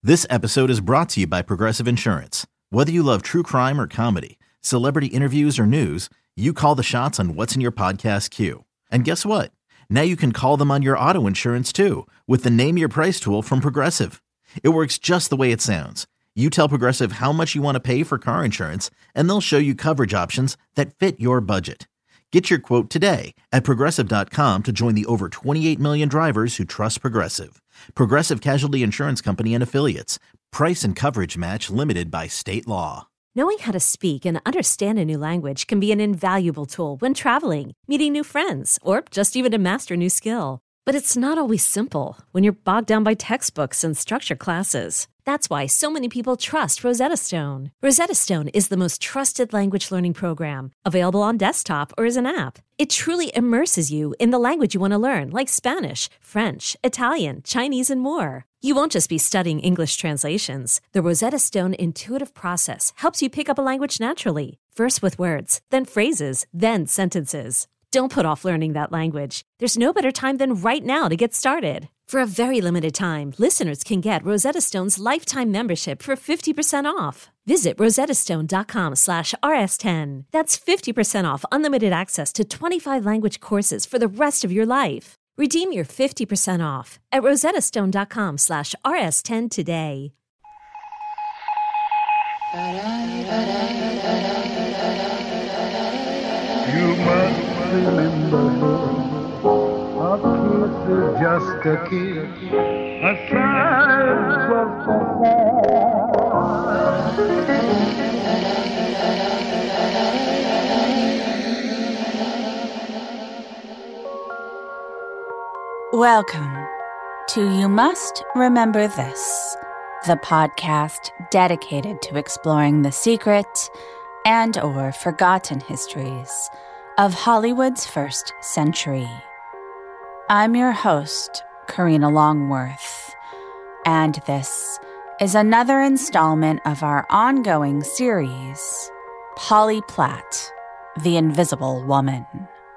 This episode is brought to you by Progressive Insurance. Whether you love true crime or comedy, celebrity interviews or news, you call the shots on what's in your podcast queue. And guess what? Now you can call them on your auto insurance too with the Name Your Price tool from Progressive. It works just the way it sounds. You tell Progressive how much you want to pay for car insurance, and they'll show you coverage options that fit your budget. Get your quote today at Progressive.com to join the over 28 million drivers who trust Progressive. Progressive Casualty Insurance Company and Affiliates. Price and coverage match limited by state law. Knowing how to speak and understand a new language can be an invaluable tool when traveling, meeting new friends, or just even to master a new skill. But it's not always simple when you're bogged down by textbooks and structure classes. That's why so many people trust Rosetta Stone. Rosetta Stone is the most trusted language learning program, available on desktop or as an app. It truly immerses you in the language you want to learn, like Spanish, French, Italian, Chinese, and more. You won't just be studying English translations. The Rosetta Stone intuitive process helps you pick up a language naturally, first with words, then phrases, then sentences. Don't put off learning that language. There's no better time than right now to get started. For a very limited time, listeners can get Rosetta Stone's lifetime membership for 50% off. Visit rosettastone.com/rs10. That's 50% off unlimited access to 25 language courses for the rest of your life. Redeem your 50% off at rosettastone.com/rs10 today. You must remember, a kiss is just a kiss, a sigh is just a Welcome to You Must Remember This, the podcast dedicated to exploring the secret and or forgotten histories of Hollywood's first century. I'm your host, Karina Longworth, and this is another installment of our ongoing series, Polly Platt, the Invisible Woman.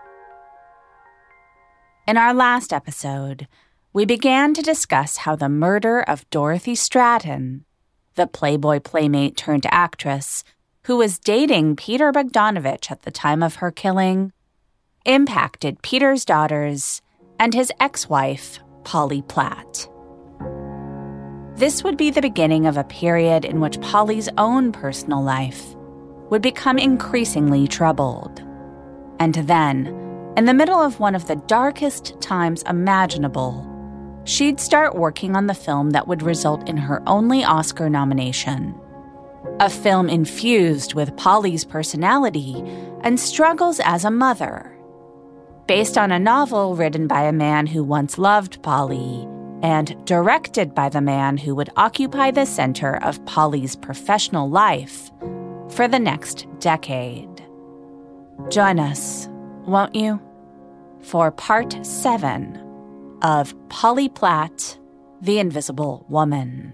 In our last episode, we began to discuss how the murder of Dorothy Stratton, the Playboy playmate turned actress who was dating Peter Bogdanovich at the time of her killing, impacted Peter's daughters and his ex-wife, Polly Platt. This would be the beginning of a period in which Polly's own personal life would become increasingly troubled. And then, in the middle of one of the darkest times imaginable, she'd start working on the film that would result in her only Oscar nomination. A film infused with Polly's personality and struggles as a mother. Based on a novel written by a man who once loved Polly and directed by the man who would occupy the center of Polly's professional life for the next decade. Join us, won't you, for Part 7 of Polly Platt, the Invisible Woman.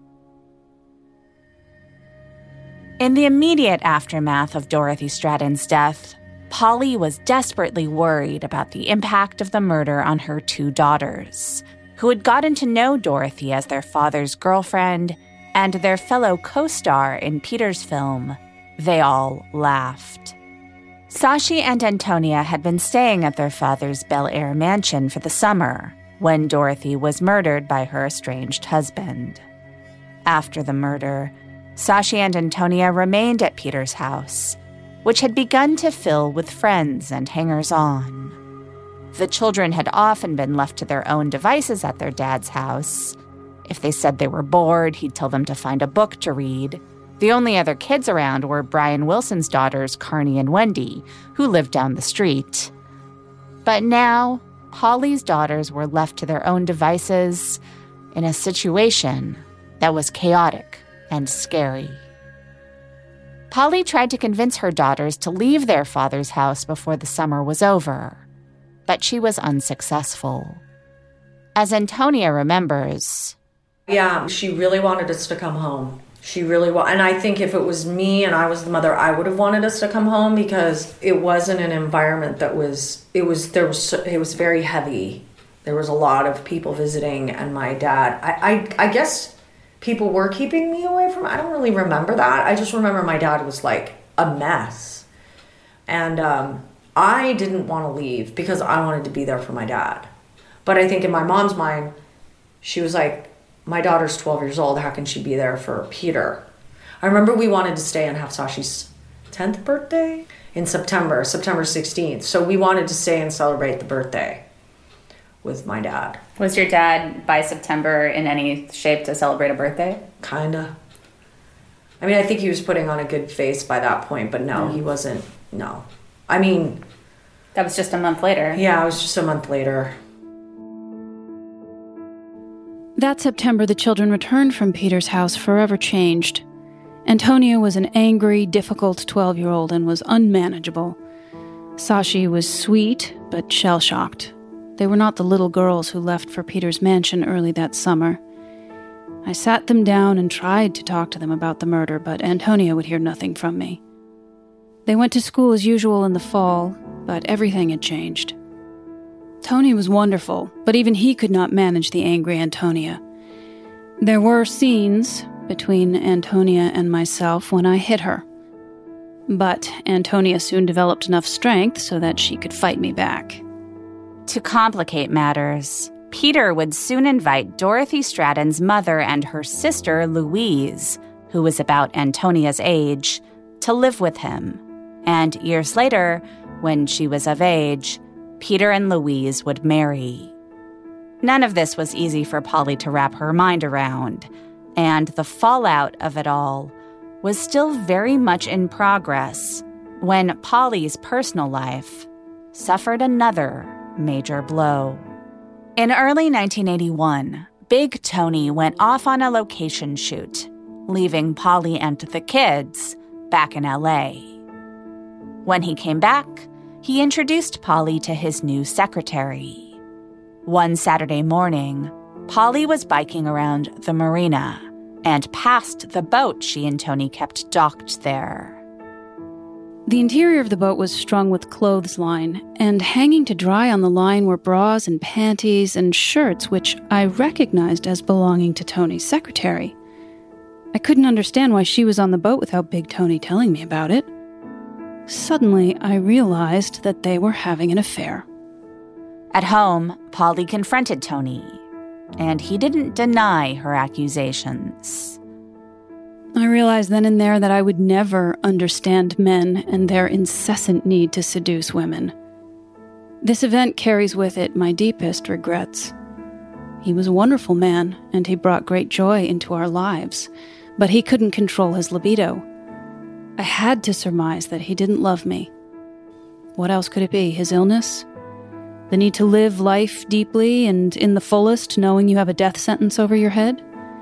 In the immediate aftermath of Dorothy Stratton's death, Polly was desperately worried about the impact of the murder on her two daughters, who had gotten to know Dorothy as their father's girlfriend and their fellow co-star in Peter's film, They All Laughed. Sashi and Antonia had been staying at their father's Bel Air mansion for the summer when Dorothy was murdered by her estranged husband. After the murder, Sashi and Antonia remained at Peter's house, which had begun to fill with friends and hangers-on. The children had often been left to their own devices at their dad's house. If they said they were bored, he'd tell them to find a book to read. The only other kids around were Brian Wilson's daughters, Carney and Wendy, who lived down the street. But now, Polly's daughters were left to their own devices in a situation that was chaotic and scary. Polly tried to convince her daughters to leave their father's house before the summer was over, but she was unsuccessful. As Antonia remembers, yeah, she really wanted us to come home. She really wanted, and I think if it was me and I was the mother, I would have wanted us to come home because it wasn't an environment that was, it was very heavy. There was a lot of people visiting, and my dad, I guess people were keeping me away from it. I don't really remember that. I just remember my dad was like a mess. And I didn't want to leave because I wanted to be there for my dad. But I think in my mom's mind, she was like, my daughter's 12 years old. How can she be there for Peter? I remember we wanted to stay and have Sashi's 10th birthday in September 16th. So we wanted to stay and celebrate the birthday with my dad. Was your dad, by September, in any shape to celebrate a birthday? Kinda. I mean, I think he was putting on a good face by that point, but no, he wasn't. No. I mean... That was just a month later. Yeah, it was just a month later. That September, the children returned from Peter's house forever changed. Antonia was an angry, difficult 12-year-old and was unmanageable. Sashi was sweet, but shell-shocked. They were not the little girls who left for Peter's mansion early that summer. I sat them down and tried to talk to them about the murder, but Antonia would hear nothing from me. They went to school as usual in the fall, but everything had changed. Tony was wonderful, but even he could not manage the angry Antonia. There were scenes between Antonia and myself when I hit her. But Antonia soon developed enough strength so that she could fight me back. To complicate matters, Peter would soon invite Dorothy Stratton's mother and her sister, Louise, who was about Antonia's age, to live with him. And years later, when she was of age, Peter and Louise would marry. None of this was easy for Polly to wrap her mind around, and the fallout of it all was still very much in progress when Polly's personal life suffered another major blow. In early 1981, Big Tony went off on a location shoot, leaving Polly and the kids back in LA. When he came back, he introduced Polly to his new secretary. One Saturday morning, Polly was biking around the marina and passed the boat she and Tony kept docked there. The interior of the boat was strung with clothesline, and hanging to dry on the line were bras and panties and shirts which I recognized as belonging to Tony's secretary. I couldn't understand why she was on the boat without Big Tony telling me about it. Suddenly, I realized that they were having an affair. At home, Polly confronted Tony, and he didn't deny her accusations. I realized then and there that I would never understand men and their incessant need to seduce women. This event carries with it my deepest regrets. He was a wonderful man, and he brought great joy into our lives, but he couldn't control his libido. I had to surmise that he didn't love me. What else could it be? His illness? The need to live life deeply and in the fullest, knowing you have a death sentence over your head?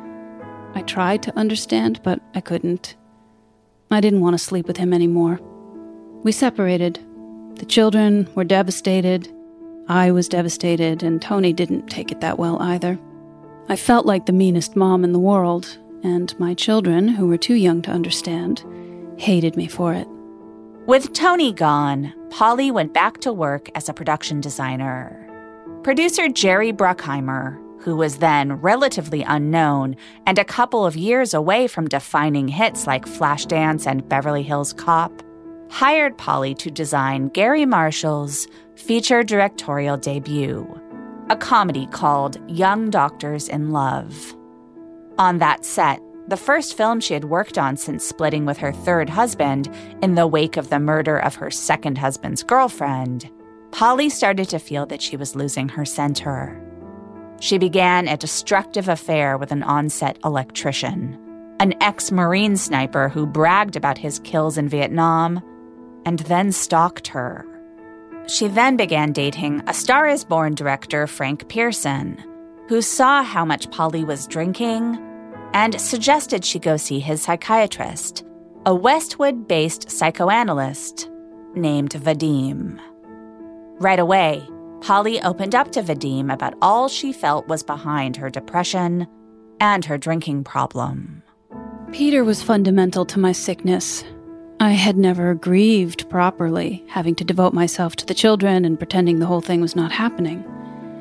I tried to understand, but I couldn't. I didn't want to sleep with him anymore. We separated. The children were devastated. I was devastated, and Tony didn't take it that well either. I felt like the meanest mom in the world, and my children, who were too young to understand, hated me for it. With Tony gone, Polly went back to work as a production designer. Producer Jerry Bruckheimer, who was then relatively unknown and a couple of years away from defining hits like Flashdance and Beverly Hills Cop, hired Polly to design Gary Marshall's feature directorial debut, a comedy called Young Doctors in Love. On that set, the first film she had worked on since splitting with her third husband in the wake of the murder of her second husband's girlfriend, Polly started to feel that she was losing her center. She began a destructive affair with an on-set electrician, an ex-Marine sniper who bragged about his kills in Vietnam, and then stalked her. She then began dating A Star is Born director Frank Pearson, who saw how much Polly was drinking and suggested she go see his psychiatrist, a Westwood-based psychoanalyst named Vadim. Right away, Polly opened up to Vadim about all she felt was behind her depression and her drinking problem. Peter was fundamental to my sickness. I had never grieved properly, having to devote myself to the children and pretending the whole thing was not happening.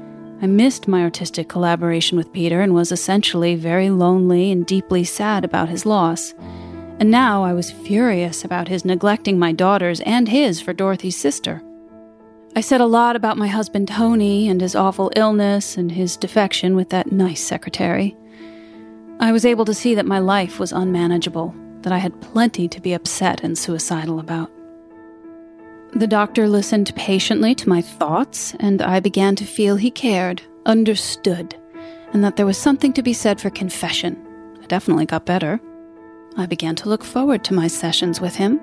I missed my artistic collaboration with Peter and was essentially very lonely and deeply sad about his loss. And now I was furious about his neglecting my daughters and his for Dorothy's sister. I said a lot about my husband Tony and his awful illness and his defection with that nice secretary. I was able to see that my life was unmanageable, that I had plenty to be upset and suicidal about. The doctor listened patiently to my thoughts, and I began to feel he cared, understood, and that there was something to be said for confession. I definitely got better. I began to look forward to my sessions with him.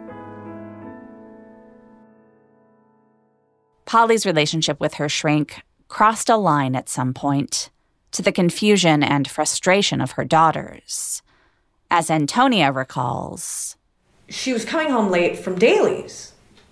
Polly's relationship with her shrink crossed a line at some point, to the confusion and frustration of her daughters. As Antonia recalls, she was coming home late from dailies.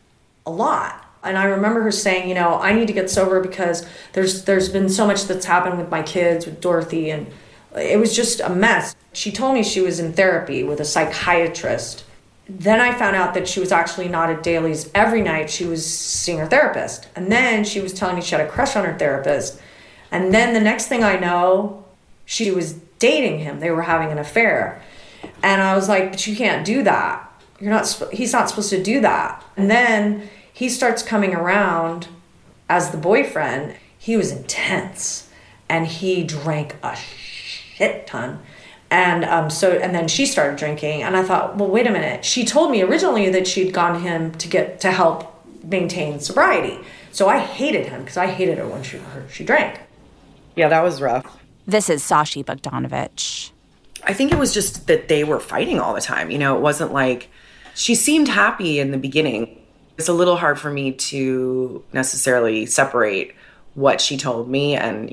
A lot. And I remember her saying, I need to get sober because there's been so much that's happened with my kids, with Dorothy, and it was just a mess. She told me she was in therapy with a psychiatrist. Then I found out that she was actually not at dailies every night. She was seeing her therapist. And then she was telling me she had a crush on her therapist. And then the next thing I know, she was dating him. They were having an affair. And I was like, but you can't do that. He's not supposed to do that. And then he starts coming around as the boyfriend. He was intense and he drank a shit ton. And then she started drinking, and I thought, well, wait a minute. She told me originally that she'd gone to him to help maintain sobriety. So I hated him because I hated her when she drank. Yeah, that was rough. This is Sashi Bogdanovich. I think it was just that they were fighting all the time. It wasn't like she seemed happy in the beginning. It's a little hard for me to necessarily separate what she told me and,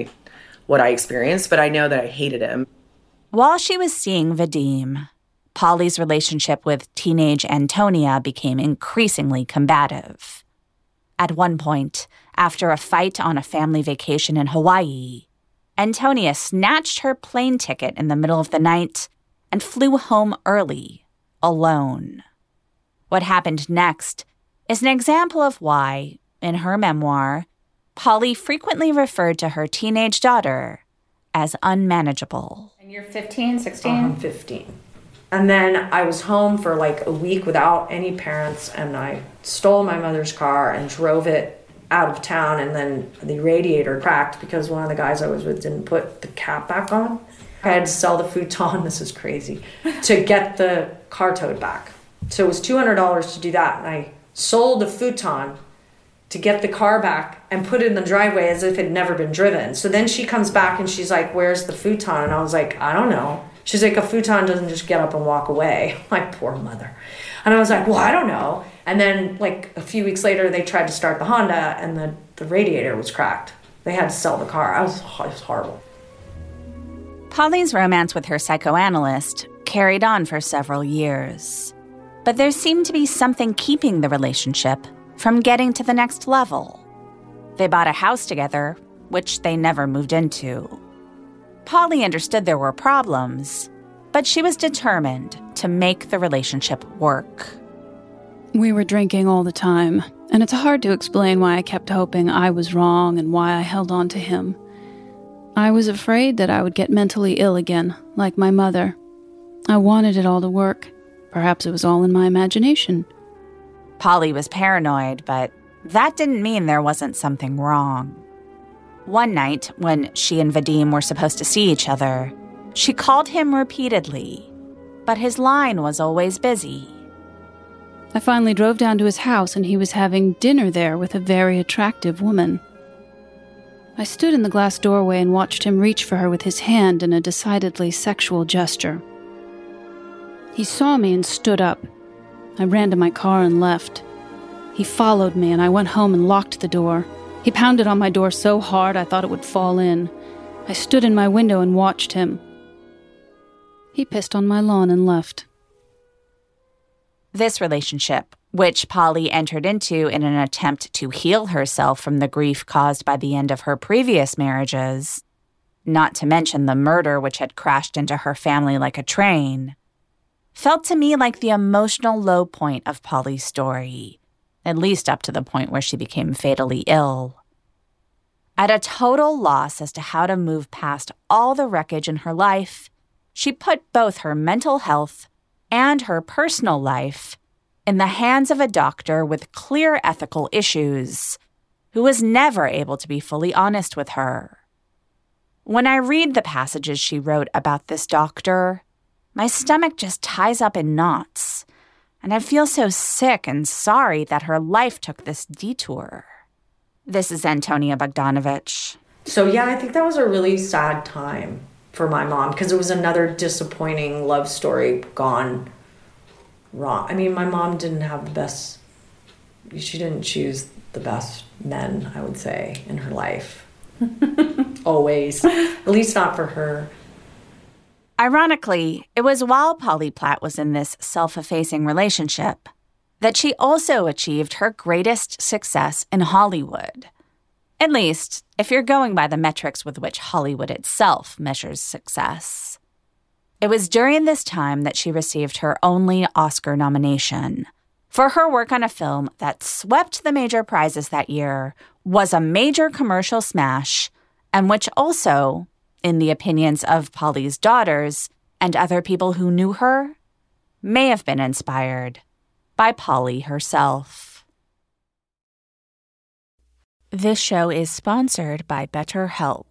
what I experienced, but I know that I hated him. While she was seeing Vadim, Polly's relationship with teenage Antonia became increasingly combative. At one point, after a fight on a family vacation in Hawaii, Antonia snatched her plane ticket in the middle of the night and flew home early, alone. What happened next is an example of why, in her memoir, Polly frequently referred to her teenage daughter as unmanageable. And you're 15, 16? I'm 15. And then I was home for like a week without any parents, and I stole my mother's car and drove it out of town, and then the radiator cracked because one of the guys I was with didn't put the cap back on. I had to sell the futon, this is crazy, to get the car towed back. So it was $200 to do that, and I sold the futon to get the car back and put it in the driveway as if it had never been driven. So then she comes back and she's like, where's the futon? And I was like, I don't know. She's like, a futon doesn't just get up and walk away. My poor mother. And I was like, well, I don't know. And then like a few weeks later, they tried to start the Honda and the radiator was cracked. They had to sell the car. It was horrible. Polly's romance with her psychoanalyst carried on for several years. But there seemed to be something keeping the relationship from getting to the next level. They bought a house together, which they never moved into. Polly understood there were problems, but she was determined to make the relationship work. We were drinking all the time, and it's hard to explain why I kept hoping I was wrong and why I held on to him. I was afraid that I would get mentally ill again, like my mother. I wanted it all to work. Perhaps it was all in my imagination. Polly was paranoid, but that didn't mean there wasn't something wrong. One night, when she and Vadim were supposed to see each other, she called him repeatedly, but his line was always busy. I finally drove down to his house, and he was having dinner there with a very attractive woman. I stood in the glass doorway and watched him reach for her with his hand in a decidedly sexual gesture. He saw me and stood up. I ran to my car and left. He followed me, and I went home and locked the door. He pounded on my door so hard I thought it would fall in. I stood in my window and watched him. He pissed on my lawn and left. This relationship, which Polly entered into in an attempt to heal herself from the grief caused by the end of her previous marriages, not to mention the murder which had crashed into her family like a train, felt to me like the emotional low point of Polly's story, at least up to the point where she became fatally ill. At a total loss as to how to move past all the wreckage in her life, she put both her mental health and her personal life in the hands of a doctor with clear ethical issues, who was never able to be fully honest with her. When I read the passages she wrote about this doctor, my stomach just ties up in knots, and I feel so sick and sorry that her life took this detour. This is Antonia Bogdanovich. So yeah, I think that was a really sad time for my mom, because it was another disappointing love story gone wrong. I mean, my mom didn't have the best, she didn't choose the best men, I would say, in her life. Always. At least not for her. Ironically, it was while Polly Platt was in this self-effacing relationship that she also achieved her greatest success in Hollywood. At least, if you're going by the metrics with which Hollywood itself measures success. It was during this time that she received her only Oscar nomination for her work on a film that swept the major prizes that year, was a major commercial smash, and which also, in the opinions of Polly's daughters and other people who knew her, may have been inspired by Polly herself. This show is sponsored by BetterHelp.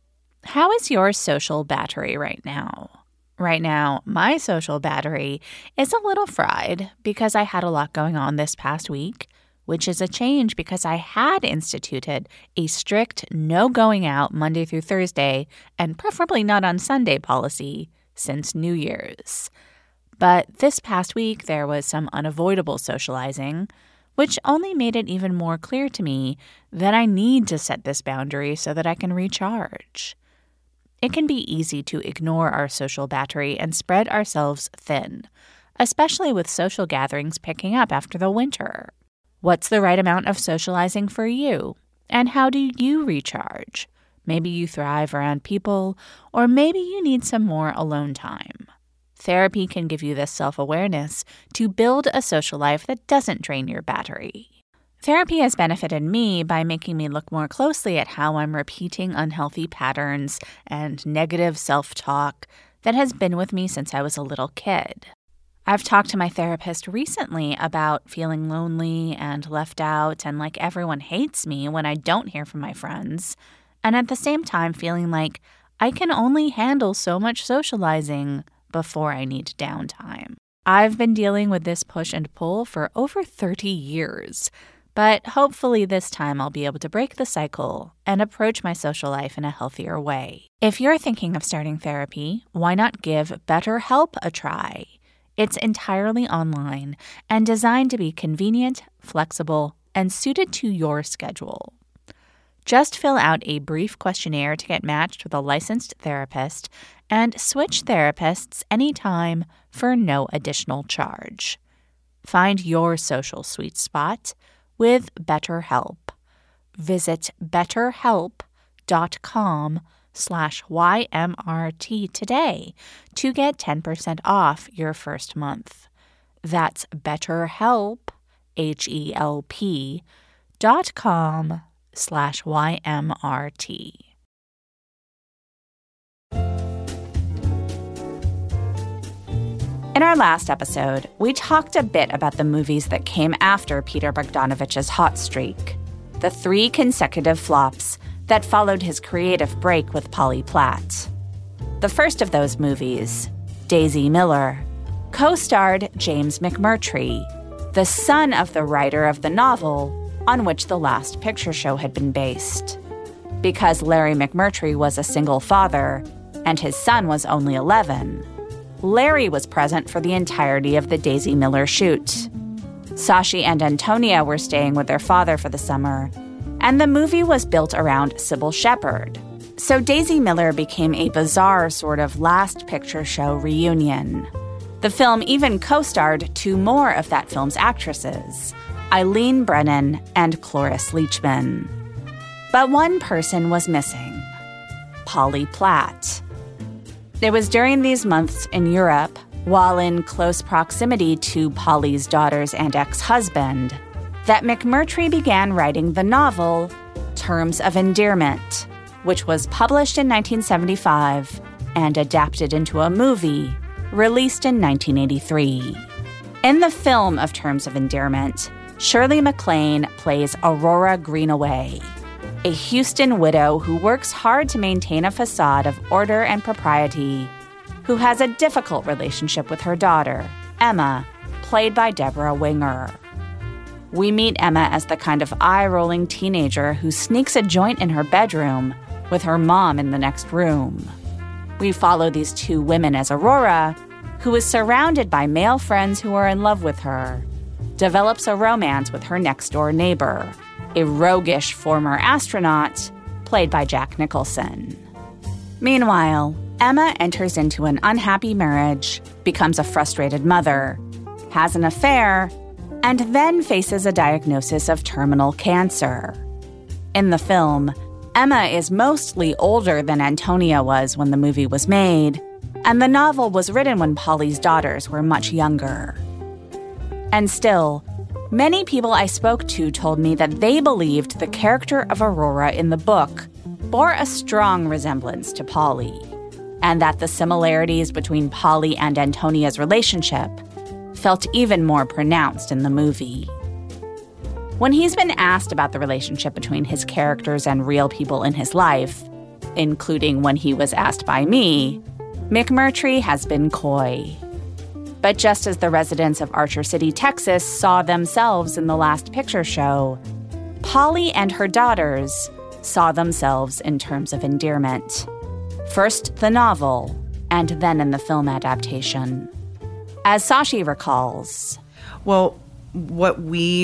How is your social battery right now? Right now, my social battery is a little fried because I had a lot going on this past week, which is a change because I had instituted a strict no going out Monday through Thursday and preferably not on Sunday policy since New Year's. But this past week, there was some unavoidable socializing, which only made it even more clear to me that I need to set this boundary so that I can recharge. It can be easy to ignore our social battery and spread ourselves thin, especially with social gatherings picking up after the winter. What's the right amount of socializing for you? And how do you recharge? Maybe you thrive around people, or maybe you need some more alone time. Therapy can give you this self-awareness to build a social life that doesn't drain your battery. Therapy has benefited me by making me look more closely at how I'm repeating unhealthy patterns and negative self-talk that has been with me since I was a little kid. I've talked to my therapist recently about feeling lonely and left out and like everyone hates me when I don't hear from my friends, and at the same time feeling like I can only handle so much socializing before I need downtime. I've been dealing with this push and pull for over 30 years, but hopefully this time I'll be able to break the cycle and approach my social life in a healthier way. If you're thinking of starting therapy, why not give BetterHelp a try? It's entirely online and designed to be convenient, flexible, and suited to your schedule. Just fill out a brief questionnaire to get matched with a licensed therapist and switch therapists anytime for no additional charge. Find your social sweet spot with BetterHelp. Visit betterhelp.com/YMRT today to get 10% off your first month. That's BetterHelp, HELP.com/YMRT. In our last episode, we talked a bit about the movies that came after Peter Bogdanovich's hot streak, the 3 consecutive flops that followed his creative break with Polly Platt. The first of those movies, Daisy Miller, co-starred James McMurtry, the son of the writer of the novel on which The Last Picture Show had been based. Because Larry McMurtry was a single father and his son was only 11, Larry was present for the entirety of the Daisy Miller shoot. Sashi and Antonia were staying with their father for the summer, and the movie was built around Sybil Shepherd. So Daisy Miller became a bizarre sort of Last Picture Show reunion. The film even co-starred 2 more of that film's actresses, Eileen Brennan and Cloris Leachman. But one person was missing, Polly Platt. It was during these months in Europe, while in close proximity to Polly's daughters and ex-husband, that McMurtry began writing the novel Terms of Endearment, which was published in 1975 and adapted into a movie released in 1983. In the film of Terms of Endearment, Shirley MacLaine plays Aurora Greenaway, a Houston widow who works hard to maintain a facade of order and propriety, who has a difficult relationship with her daughter, Emma, played by Deborah Winger. We meet Emma as the kind of eye-rolling teenager who sneaks a joint in her bedroom with her mom in the next room. We follow these two women as Aurora, who is surrounded by male friends who are in love with her, develops a romance with her next-door neighbor, a roguish former astronaut, played by Jack Nicholson. Meanwhile, Emma enters into an unhappy marriage, becomes a frustrated mother, has an affair, and then faces a diagnosis of terminal cancer. In the film, Emma is mostly older than Antonia was when the movie was made, and the novel was written when Polly's daughters were much younger. And still, many people I spoke to told me that they believed the character of Aurora in the book bore a strong resemblance to Polly, and that the similarities between Polly and Antonia's relationship felt even more pronounced in the movie. When he's been asked about the relationship between his characters and real people in his life, including when he was asked by me, McMurtry has been coy. But just as the residents of Archer City, Texas saw themselves in the Last Picture Show, Polly and her daughters saw themselves in Terms of Endearment. First the novel, and then in the film adaptation. As Sashi recalls, well, what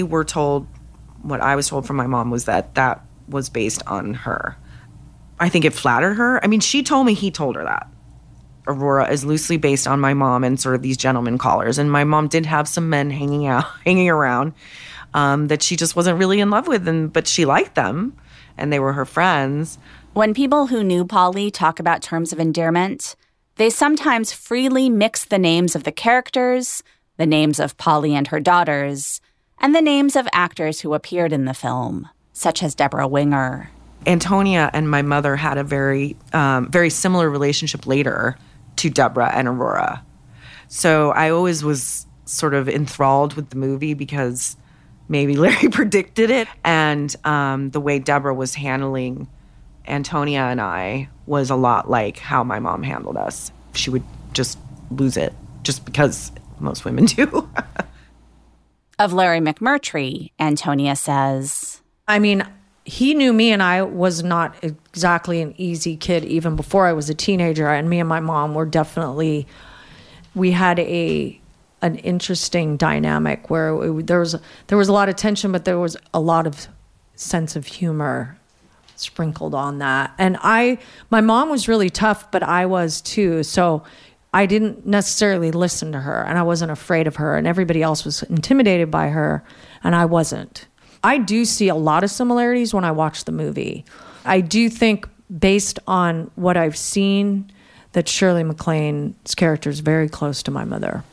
I was told from my mom was that was based on her. I think it flattered her. I mean, she told me he told her that. Aurora is loosely based on my mom and sort of these gentleman callers. And my mom did have some men hanging around that she just wasn't really in love with, but she liked them, and they were her friends. When people who knew Polly talk about Terms of Endearment, they sometimes freely mix the names of the characters, the names of Polly and her daughters, and the names of actors who appeared in the film, such as Deborah Winger. Antonia and my mother had a very, very similar relationship later to Deborah and Aurora. So I always was sort of enthralled with the movie because maybe Larry predicted it. And the way Deborah was handling Antonia and I was a lot like how my mom handled us. She would just lose it, just because most women do. Of Larry McMurtry, Antonia says, I mean, he knew me, and I was not exactly an easy kid even before I was a teenager. And me and my mom were definitely, we had an interesting dynamic where there was a lot of tension, but there was a lot of sense of humor sprinkled on that. And my mom was really tough, but I was too. So I didn't necessarily listen to her, and I wasn't afraid of her, and everybody else was intimidated by her, and I wasn't. I do see a lot of similarities when I watch the movie. I do think, based on what I've seen, that Shirley MacLaine's character is very close to my mother.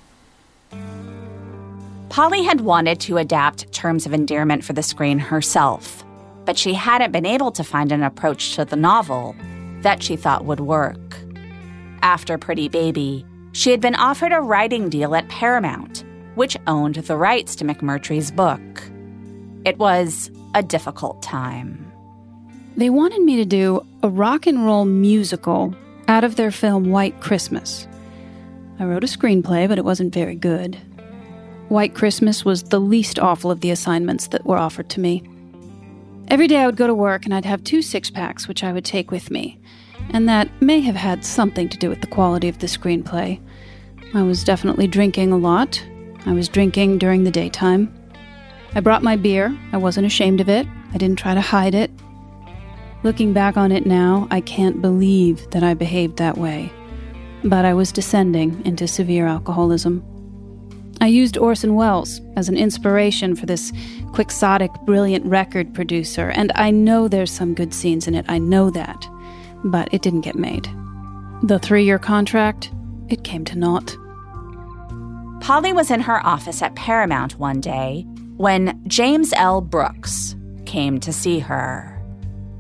Polly had wanted to adapt Terms of Endearment for the screen herself, but she hadn't been able to find an approach to the novel that she thought would work. After Pretty Baby, she had been offered a writing deal at Paramount, which owned the rights to McMurtry's book. It was a difficult time. They wanted me to do a rock and roll musical out of their film White Christmas. I wrote a screenplay, but it wasn't very good. White Christmas was the least awful of the assignments that were offered to me. Every day I would go to work and I'd have 2 six-packs which I would take with me. And that may have had something to do with the quality of the screenplay. I was definitely drinking a lot. I was drinking during the daytime. I brought my beer. I wasn't ashamed of it. I didn't try to hide it. Looking back on it now, I can't believe that I behaved that way. But I was descending into severe alcoholism. I used Orson Welles as an inspiration for this quixotic, brilliant record producer, and I know there's some good scenes in it. I know that. But it didn't get made. The 3-year contract, it came to naught. Polly was in her office at Paramount one day when James L. Brooks came to see her.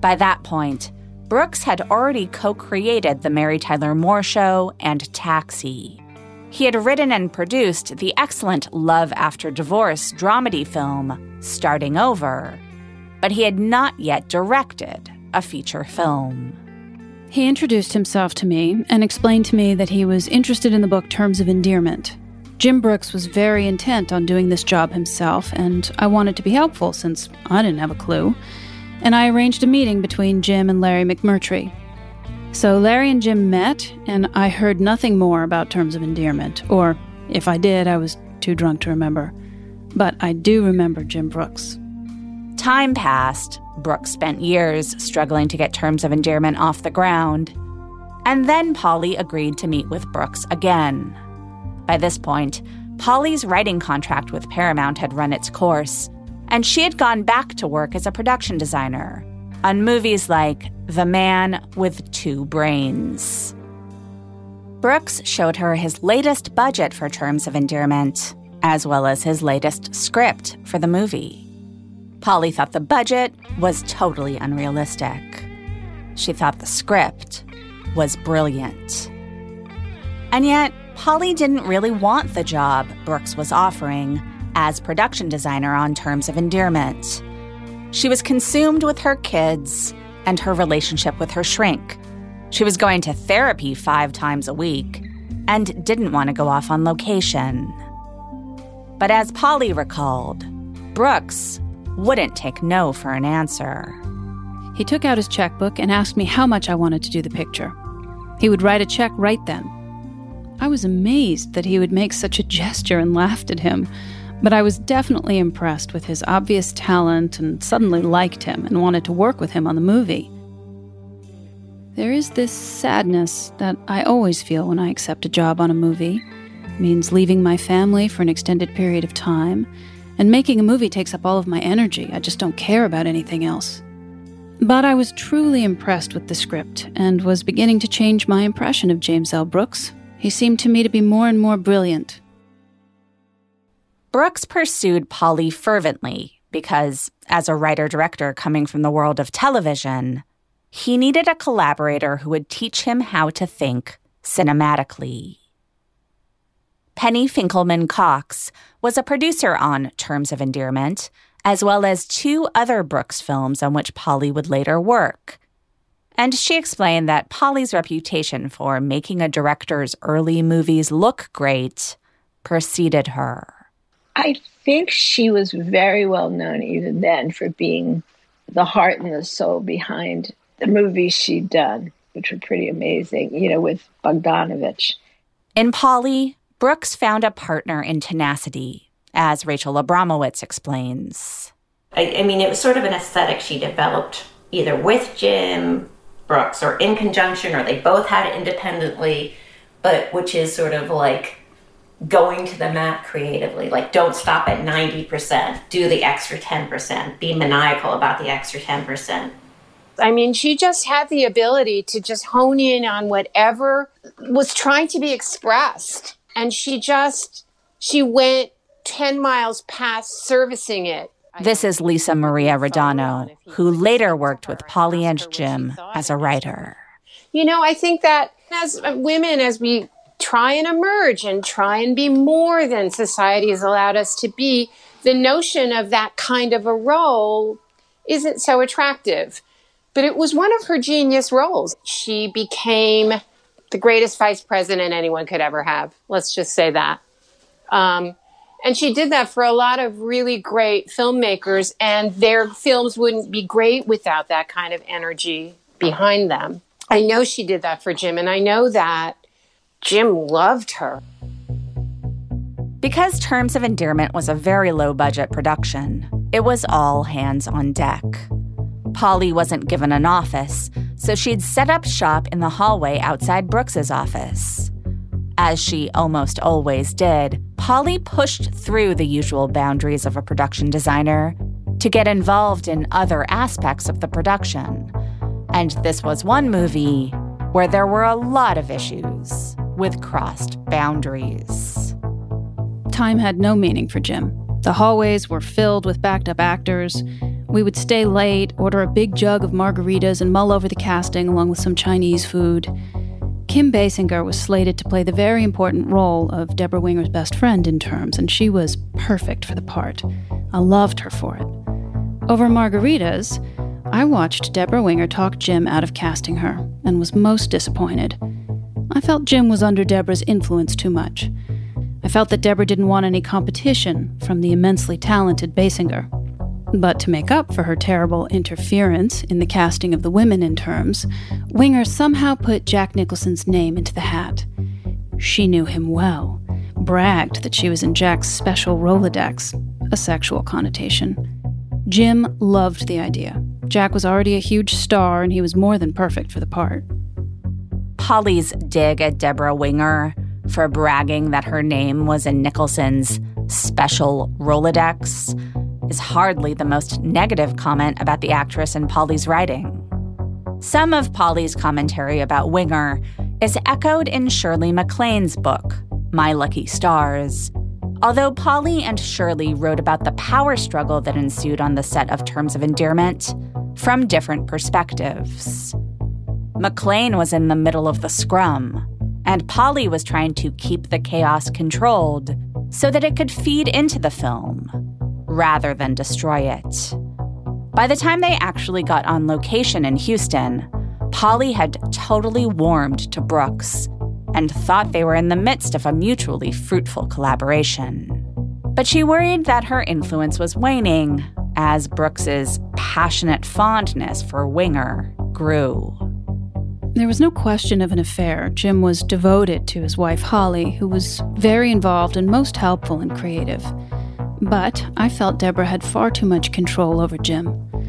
By that point, Brooks had already co-created The Mary Tyler Moore Show and Taxi. He had written and produced the excellent Love After Divorce dramedy film, Starting Over, but he had not yet directed a feature film. He introduced himself to me and explained to me that he was interested in the book Terms of Endearment. Jim Brooks was very intent on doing this job himself, and I wanted to be helpful since I didn't have a clue. And I arranged a meeting between Jim and Larry McMurtry. So Larry and Jim met, and I heard nothing more about Terms of Endearment, or if I did, I was too drunk to remember. But I do remember Jim Brooks. Time passed. Brooks spent years struggling to get Terms of Endearment off the ground. And then Polly agreed to meet with Brooks again. By this point, Polly's writing contract with Paramount had run its course, and she had gone back to work as a production designer on movies like The Man with Two Brains. Brooks showed her his latest budget for Terms of Endearment, as well as his latest script for the movie. Polly thought the budget was totally unrealistic. She thought the script was brilliant. And yet, Polly didn't really want the job Brooks was offering as production designer on Terms of Endearment. She was consumed with her kids and her relationship with her shrink. She was going to therapy 5 times a week and didn't want to go off on location. But as Polly recalled, Brooks wouldn't take no for an answer. He took out his checkbook and asked me how much I wanted to do the picture. He would write a check right then. I was amazed that he would make such a gesture and laughed at him, but I was definitely impressed with his obvious talent and suddenly liked him and wanted to work with him on the movie. There is this sadness that I always feel when I accept a job on a movie. It means leaving my family for an extended period of time, and making a movie takes up all of my energy. I just don't care about anything else. But I was truly impressed with the script and was beginning to change my impression of James L. Brooks. He seemed to me to be more and more brilliant. Brooks pursued Polly fervently because, as a writer-director coming from the world of television, he needed a collaborator who would teach him how to think cinematically. Penny Finkelman Cox was a producer on Terms of Endearment, as well as 2 other Brooks films on which Polly would later work. And she explained that Polly's reputation for making a director's early movies look great preceded her. I think she was very well known even then for being the heart and the soul behind the movies she'd done, which were pretty amazing, with Bogdanovich. In Polly, Brooks found a partner in tenacity, as Rachel Abramowitz explains. I mean, it was sort of an aesthetic she developed either with Jim Brooks or in conjunction, or they both had it independently, but which is sort of like going to the mat creatively. Like, don't stop at 90%. Do the extra 10%. Be maniacal about the extra 10%. I mean, she just had the ability to just hone in on whatever was trying to be expressed. And she went 10 miles past servicing it. This is Lisa Maria Rodano, who later worked with Polly and Jim as a writer. I think that as women, as we try and emerge and try and be more than society has allowed us to be, the notion of that kind of a role isn't so attractive. But it was one of her genius roles. She became the greatest vice president anyone could ever have. Let's just say that. And she did that for a lot of really great filmmakers, and their films wouldn't be great without that kind of energy behind them. I know she did that for Jim, and I know that Jim loved her. Because Terms of Endearment was a very low-budget production, it was all hands on deck. Polly wasn't given an office, so she'd set up shop in the hallway outside Brooks's office. As she almost always did, Polly pushed through the usual boundaries of a production designer to get involved in other aspects of the production. And this was one movie where there were a lot of issues with crossed boundaries. Time had no meaning for Jim. The hallways were filled with backed-up actors. We would stay late, order a big jug of margaritas, and mull over the casting along with some Chinese food. Kim Basinger was slated to play the very important role of Debra Winger's best friend in Terms, and she was perfect for the part. I loved her for it. Over margaritas, I watched Debra Winger talk Jim out of casting her, and was most disappointed. I felt Jim was under Debra's influence too much. I felt that Debra didn't want any competition from the immensely talented Basinger. But to make up for her terrible interference in the casting of the women in Terms, Winger somehow put Jack Nicholson's name into the hat. She knew him well, bragged that she was in Jack's special Rolodex, a sexual connotation. Jim loved the idea. Jack was already a huge star, and he was more than perfect for the part. Polly's dig at Debra Winger for bragging that her name was in Nicholson's special Rolodex is hardly the most negative comment about the actress in Polly's writing. Some of Polly's commentary about Winger is echoed in Shirley MacLaine's book, My Lucky Stars, although Polly and Shirley wrote about the power struggle that ensued on the set of Terms of Endearment from different perspectives. MacLaine was in the middle of the scrum, and Polly was trying to keep the chaos controlled so that it could feed into the film, rather than destroy it. By the time they actually got on location in Houston, Polly had totally warmed to Brooks and thought they were in the midst of a mutually fruitful collaboration. But she worried that her influence was waning as Brooks's passionate fondness for Winger grew. There was no question of an affair. Jim was devoted to his wife, Holly, who was very involved and most helpful and creative. But I felt Debra had far too much control over Jim.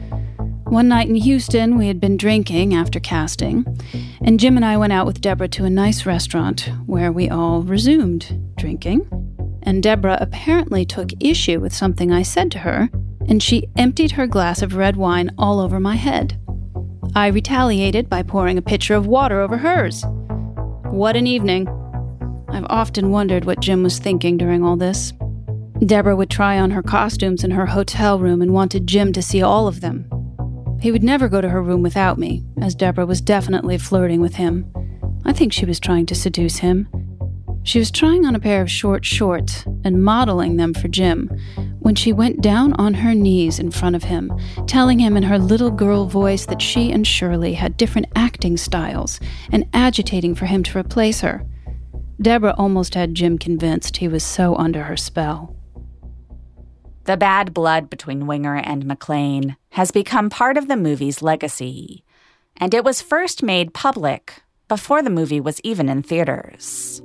One night in Houston, we had been drinking after casting, and Jim and I went out with Debra to a nice restaurant where we all resumed drinking. And Debra apparently took issue with something I said to her, and she emptied her glass of red wine all over my head. I retaliated by pouring a pitcher of water over hers. What an evening. I've often wondered what Jim was thinking during all this. Debra would try on her costumes in her hotel room and wanted Jim to see all of them. He would never go to her room without me, as Debra was definitely flirting with him. I think she was trying to seduce him. She was trying on a pair of short shorts and modeling them for Jim when she went down on her knees in front of him, telling him in her little girl voice that she and Shirley had different acting styles and agitating for him to replace her. Debra almost had Jim convinced he was so under her spell. The bad blood between Winger and MacLaine has become part of the movie's legacy, and it was first made public before the movie was even in theaters.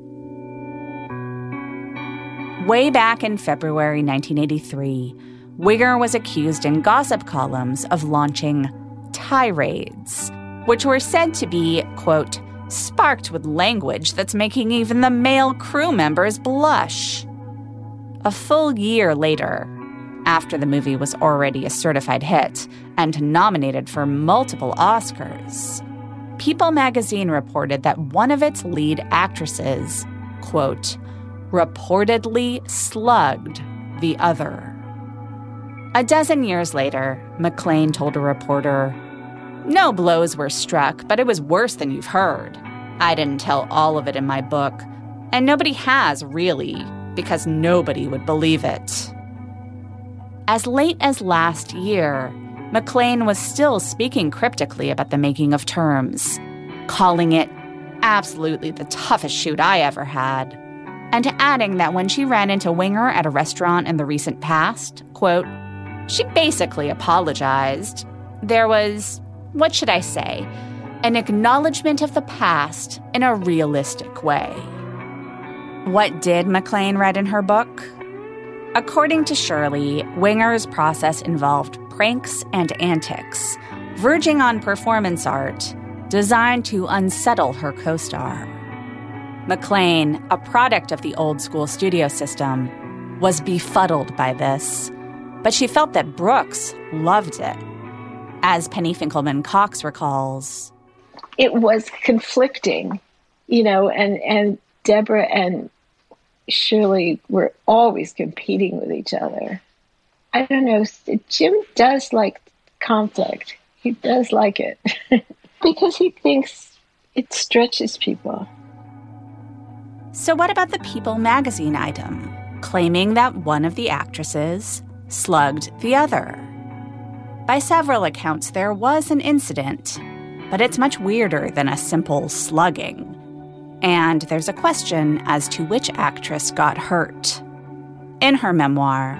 Way back in February 1983, Winger was accused in gossip columns of launching tirades, which were said to be, quote, sparked with language that's making even the male crew members blush. A full year later, after the movie was already a certified hit and nominated for multiple Oscars, People magazine reported that one of its lead actresses, quote, reportedly slugged the other. A dozen years later, MacLaine told a reporter, "No blows were struck, but it was worse than you've heard. I didn't tell all of it in my book, and nobody has, really, because nobody would believe it." As late as last year, MacLaine was still speaking cryptically about the making of Terms, calling it absolutely the toughest shoot I ever had, and adding that when she ran into Winger at a restaurant in the recent past, quote, she basically apologized. There was, what should I say, an acknowledgement of the past in a realistic way. What did MacLaine write in her book? According to Shirley, Winger's process involved pranks and antics, verging on performance art, designed to unsettle her co-star. MacLaine, a product of the old-school studio system, was befuddled by this, but she felt that Brooks loved it. As Penny Finkelman-Cox recalls, it was conflicting, and Debra and Shirley were always competing with each other. I don't know, Jim does like conflict. He does like it because he thinks it stretches people. So what about the People magazine item, claiming that one of the actresses slugged the other? By several accounts, there was an incident, but it's much weirder than a simple slugging. And there's a question as to which actress got hurt. In her memoir,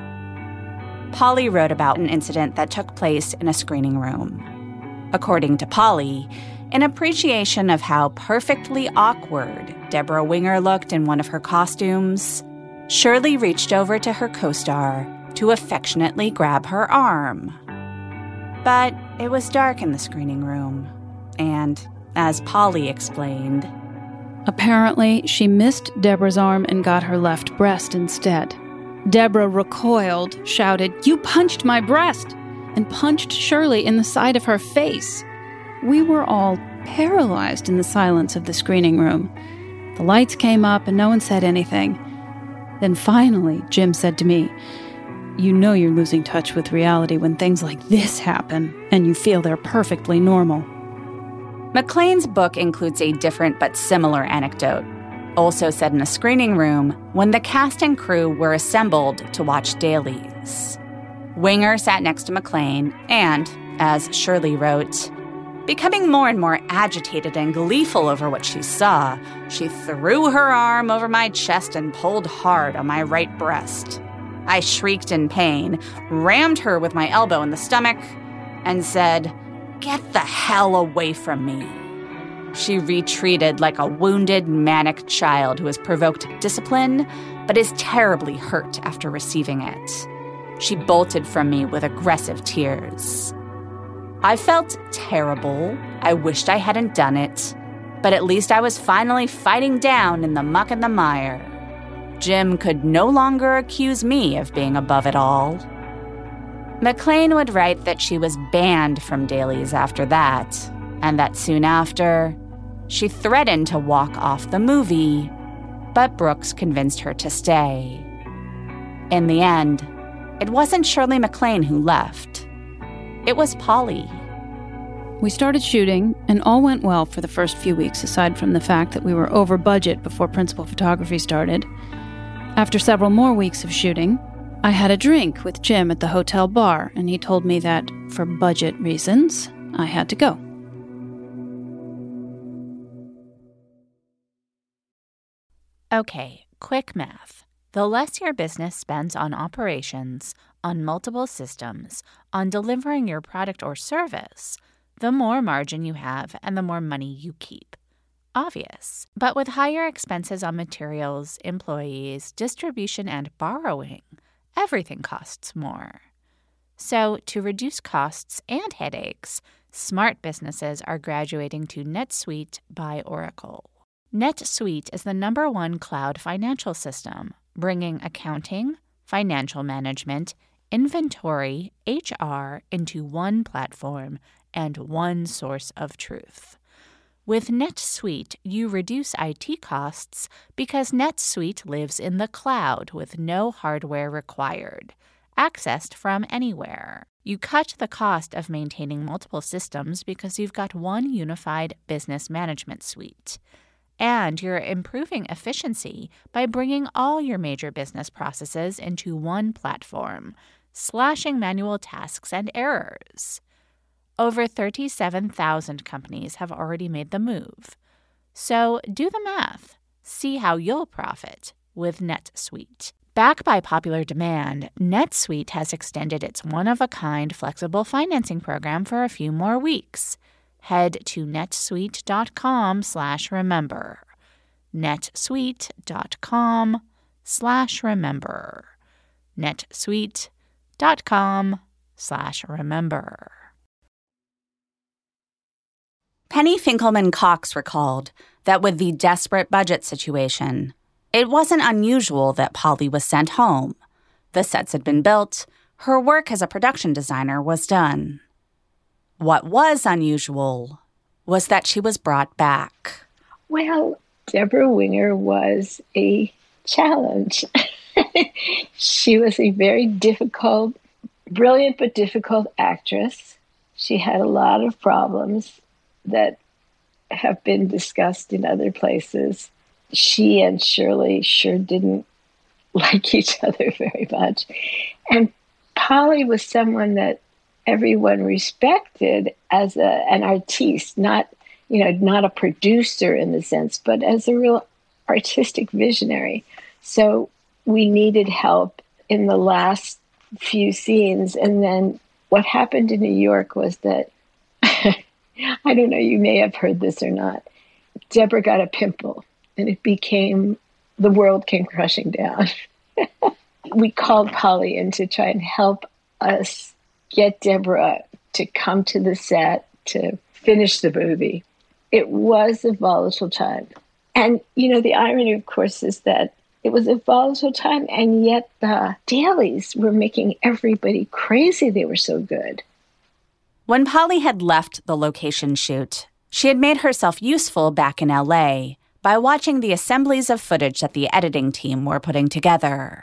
Polly wrote about an incident that took place in a screening room. According to Polly, in appreciation of how perfectly awkward Debra Winger looked in one of her costumes, Shirley reached over to her co-star to affectionately grab her arm. But it was dark in the screening room, and as Polly explained, apparently she missed Debra's arm and got her left breast instead. Debra recoiled, shouted, "You punched my breast!" and punched Shirley in the side of her face. We were all paralyzed in the silence of the screening room. The lights came up and no one said anything. Then finally, Jim said to me, "You know you're losing touch with reality when things like this happen, and you feel they're perfectly normal." MacLane's book includes a different but similar anecdote, also said in a screening room when the cast and crew were assembled to watch dailies. Winger sat next to MacLane and, as Shirley wrote, becoming more and more agitated and gleeful over what she saw, she threw her arm over my chest and pulled hard on my right breast. I shrieked in pain, rammed her with my elbow in the stomach, and said, "Get the hell away from me." She retreated like a wounded, manic child who has provoked discipline, but is terribly hurt after receiving it. She bolted from me with aggressive tears. I felt terrible. I wished I hadn't done it, but at least I was finally fighting down in the muck and the mire. Jim could no longer accuse me of being above it all. MacLane would write that she was banned from dailies after that, and that soon after, she threatened to walk off the movie, but Brooks convinced her to stay. In the end, it wasn't Shirley MacLaine who left. It was Polly. We started shooting, and all went well for the first few weeks, aside from the fact that we were over budget before principal photography started. After several more weeks of shooting, I had a drink with Jim at the hotel bar, and he told me that, for budget reasons, I had to go. Okay, quick math. The less your business spends on operations, on multiple systems, on delivering your product or service, the more margin you have and the more money you keep. Obvious. But with higher expenses on materials, employees, distribution, and borrowing, everything costs more. So, to reduce costs and headaches, smart businesses are graduating to NetSuite by Oracle. NetSuite is the #1 cloud financial system, bringing accounting, financial management, inventory, HR into one platform and one source of truth. With NetSuite, you reduce IT costs because NetSuite lives in the cloud with no hardware required, accessed from anywhere. You cut the cost of maintaining multiple systems because you've got one unified business management suite. And you're improving efficiency by bringing all your major business processes into one platform, slashing manual tasks and errors. Over 37,000 companies have already made the move. So do the math. See how you'll profit with NetSuite. Backed by popular demand, NetSuite has extended its one-of-a-kind flexible financing program for a few more weeks. Head to netsuite.com/remember. netsuite.com/remember. netsuite.com/remember. Penny Finkelman Cox recalled that with the desperate budget situation, it wasn't unusual that Polly was sent home. The sets had been built, her work as a production designer was done. What was unusual was that she was brought back. Well, Debra Winger was a challenge. She was a very difficult brilliant but difficult actress. She had a lot of problems that have been discussed in other places. She and Shirley sure didn't like each other very much. And Polly was someone that everyone respected as an artiste, not a producer in the sense, but as a real artistic visionary. So we needed help in the last few scenes. And then what happened in New York was that, I don't know, you may have heard this or not, Deborah got a pimple and the world came crashing down. We called Polly in to try and help us get Deborah to come to the set to finish the movie. It was a volatile time. And, the irony, of course, is that it was a volatile time, and yet the dailies were making everybody crazy. They were so good. When Polly had left the location shoot, she had made herself useful back in LA by watching the assemblies of footage that the editing team were putting together.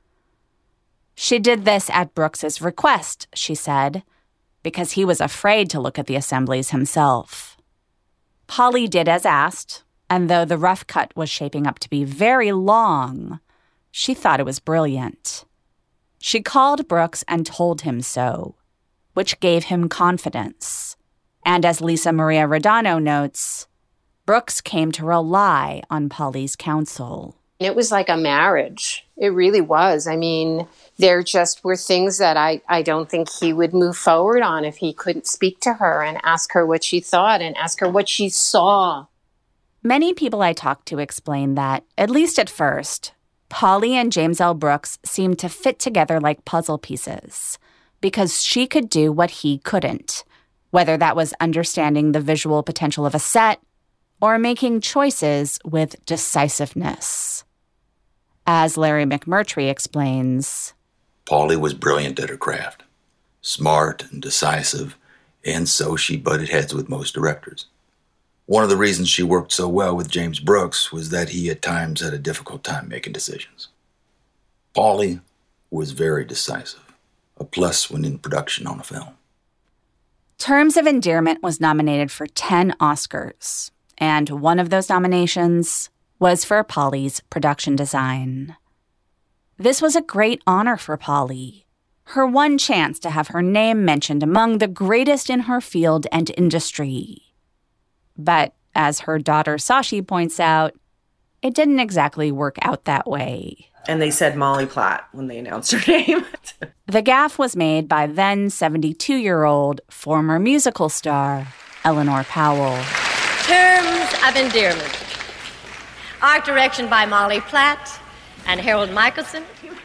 She did this at Brooks's request, she said, because he was afraid to look at the assemblies himself. Polly did as asked, and though the rough cut was shaping up to be very long, she thought it was brilliant. She called Brooks and told him so, which gave him confidence. And as Lisa Maria Rodano notes, Brooks came to rely on Polly's counsel. It was like a marriage. It really was. I mean, there just were things that I don't think he would move forward on if he couldn't speak to her and ask her what she thought and ask her what she saw. Many people I talked to explained that, at least at first, Polly and James L. Brooks seemed to fit together like puzzle pieces because she could do what he couldn't, whether that was understanding the visual potential of a set or making choices with decisiveness. As Larry McMurtry explains, Polly was brilliant at her craft, smart and decisive, and so she butted heads with most directors. One of the reasons she worked so well with James Brooks was that he at times had a difficult time making decisions. Polly was very decisive, a plus when in production on a film. Terms of Endearment was nominated for 10 Oscars, and one of those nominations was for Polly's production design. This was a great honor for Polly, her one chance to have her name mentioned among the greatest in her field and industry. But as her daughter Sashi points out, it didn't exactly work out that way. And they said Molly Platt when they announced her name. The gaffe was made by then 72-year-old former musical star Eleanor Powell. Terms of Endearment. Art direction by Molly Platt and Harold Michelson.